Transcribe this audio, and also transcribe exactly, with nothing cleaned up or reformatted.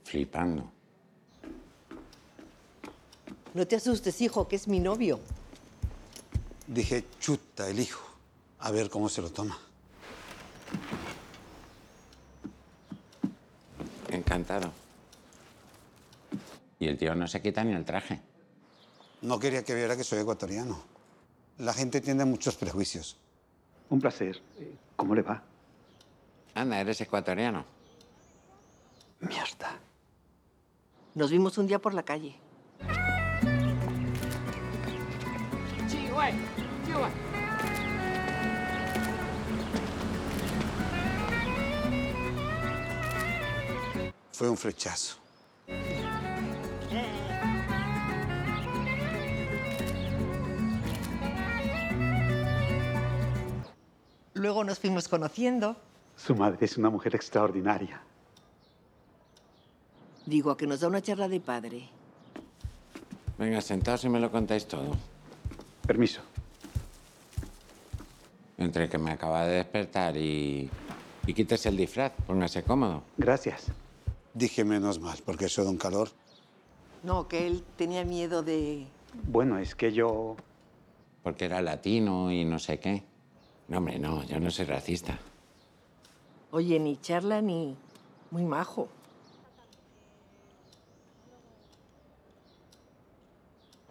Flipando. No te asustes, hijo, que es mi novio. Dije, chuta, el hijo. A ver cómo se lo toma. Encantado. Y el tío no se quita ni el traje. No quería que viera que soy ecuatoriano. La gente tiene muchos prejuicios. Un placer. ¿Cómo le va? Anda, eres ecuatoriano. Mierda. Nos vimos un día por la calle. Fue un flechazo. Luego nos fuimos conociendo. Su madre es una mujer extraordinaria. Digo, a que nos da una charla de padre. Venga, sentaos y me lo contáis todo. Permiso. Entre que me acaba de despertar y... y quítese el disfraz, póngase cómodo. Gracias. Dije menos mal, porque eso da un calor. No, que él tenía miedo de... Bueno, es que yo... Porque era latino y no sé qué. No, hombre, no, yo no soy racista. Oye, ni charla ni... Muy majo.